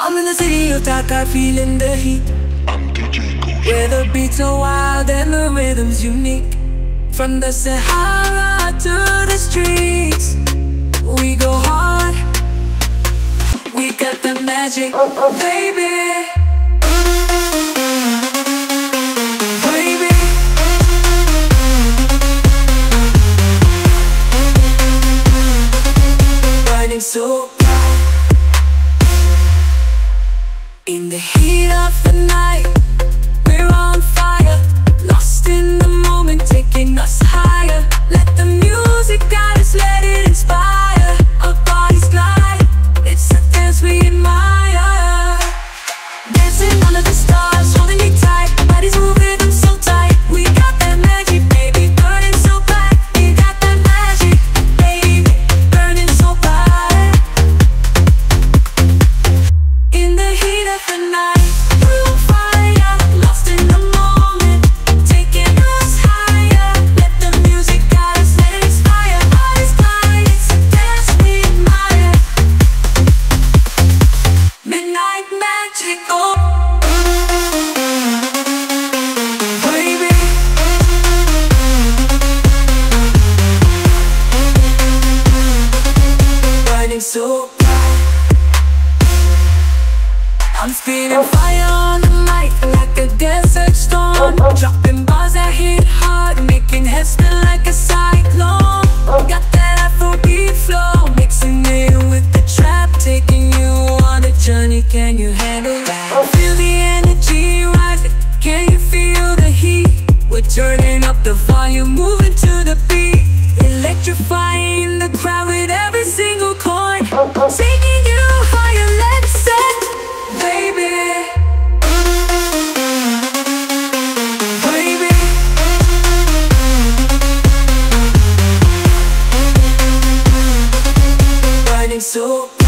I'm in the city of Dhaka, feeling the heat. I'm DJ Ghost. Where the beats are wild and the rhythm's unique. From the Sahara to the streets, we go hard. We got the magic, baby. Baby. Burning so bright. In the heat of the night, we're on fire. Lost in the moment, taking us higher. Let the music guide us, let it inspire. Our bodies glide, it's a dance we admire. Dancing under the stars, holding me tight. Bodies moving, I'm so tight. We got that magic, baby, burning so bright. We got that magic, baby, burning so bright. In the heat of the night, we're on fire. Lost in the moment, taking us higher. Let the music guide us, let it inspire. Bodies glide, it's a dance we admire. Midnight magic, oh baby. Burning so bright. I'm spitting fire on the mic like a desert storm. Dropping bars that hit hard, making heads spin like a cyclone. Got that Afrobeat flow, mixing it with the trap, taking you on a journey. Can you handle that? Feel the energy rising. Can you feel the heat? We're turning up the volume, moving to the beat, electrifying the crowd with every single chord, taking you higher. Let's set, baby. Baby. Burning so